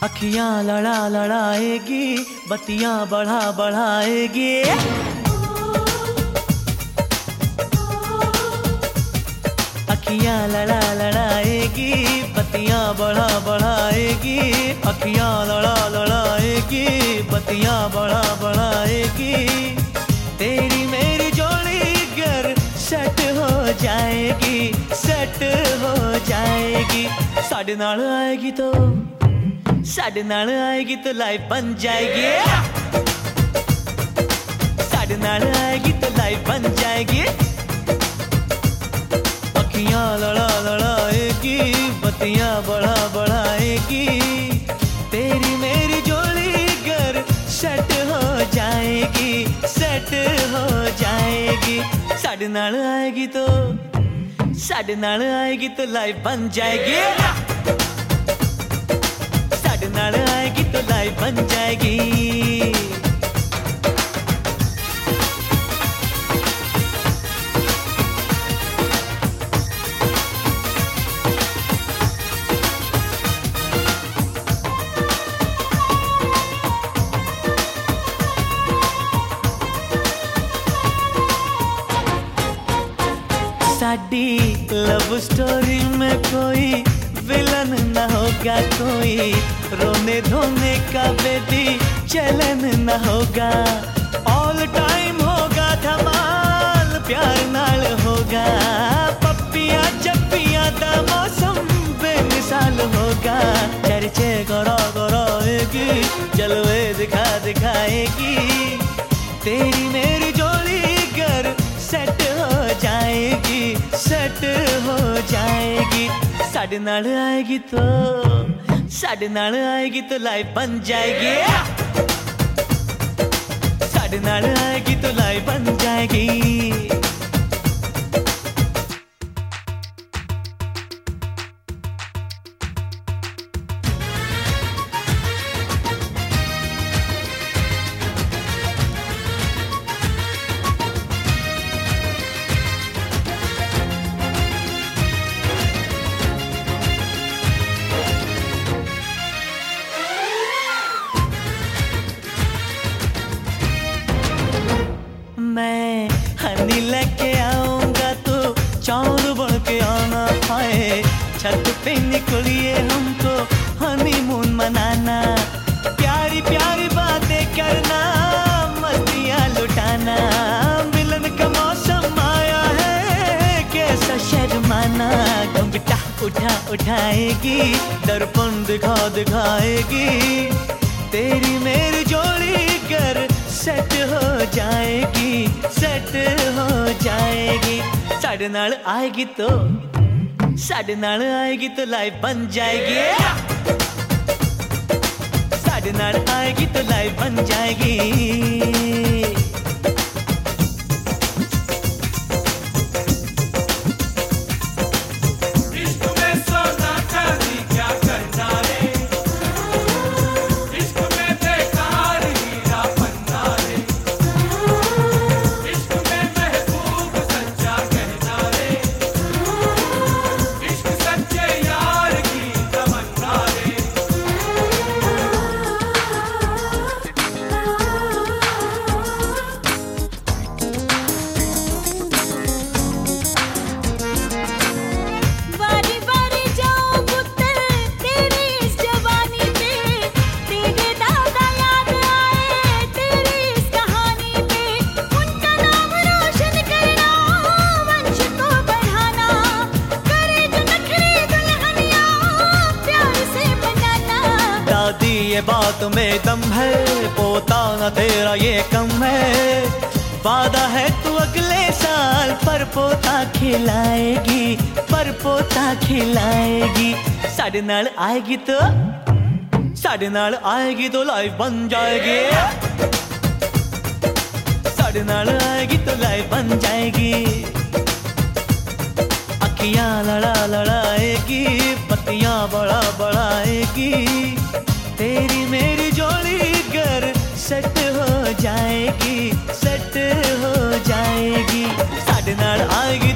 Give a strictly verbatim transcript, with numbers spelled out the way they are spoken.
अखियां लड़ा लड़ाएगी, बत्तियां बढ़ा बढ़ाएगी। अखियां लड़ा लड़ाएगी, बत्तियां बढ़ा बढ़ाएगी। अखियां लड़ा लड़ाएगी, बत्तियां बढ़ा बढ़ाएगी। तेरी मेरी जोड़ी गर सेट हो जाएगी, सेट हो जाएगी। साढ़े नाल आएगी तो साढ़े नाल आएगी तो लाइफ बन जाएगी। साढ़े नाल आएगी तो लाइफ बन जाएगी। अखियां लड़ा लड़ाएगी, बत्तियां बढ़ा बढ़ाएगी। तेरी मेरी जोड़ी गर सेट हो जाएगी, सेट हो जाएगी। साढ़े नाल आएगी तो साढ़े नाल आएगी तो लाइफ बन जाएगी। साढ़े नाल आएगी तो लाइफ बन जाएगी। साडी लव स्टोरी में कोई विलन न होगा, कोई रोने धोने का बेबी चलन न होगा। ऑल टाइम होगा धमाल, प्यार नाल होगा। पप्पियां चप्पियां दा मौसम बेमिसाल होगा। चर्चे करो करोएगी, जलवे दिखा दिखाएगी। तेरी मेरी जोड़ी गर सेट हो जाएगी, सेट हो जाएगी। साढ़े नाल आएगी तो साढ़े नाल आएगी तो लाइफ बन जाएगी। साढ़े नाल आएगी तो लाइफ बन जाएगी। मैं हनी लेके आऊंगा तो चांद बन के आना। हाय छत पे निकलिए हमको हनीमून मनाना। प्यारी प्यारी बातें करना, मस्तियाँ लुटाना। मिलन का मौसम आया है, कैसा शर्माना। घुंघटा उठा उठाएगी, दर्पण दिखा दिखाएगी। तेरी मेरी जोड़ी गर सेट हो जाएगी, सेट हो जाएगी। साढ़े नाल आएगी तो साढ़े नाल आएगी तो लाइफ बन जाएगी। साढ़े नाल आएगी तो लाइफ बन जाएगी। ये बात में दम है, पोता न तेरा ये कम है। वादा है तू अगले साल पर पोता खिलाएगी, पर पोता खिलाएगी। साढ़े नाल आएगी तो साढ़े नाल आएगी तो लाइफ बन जाएगी। साढ़े नाल आएगी तो लाइफ बन जाएगी। अखियां लड़ा लड़ाएगी, बत्तियां बढ़ा बढ़ाएगी। तेरी मेरी जोड़ी गर सेट हो जाएगी, सेट हो जाएगी। साढ़े नाल आएगी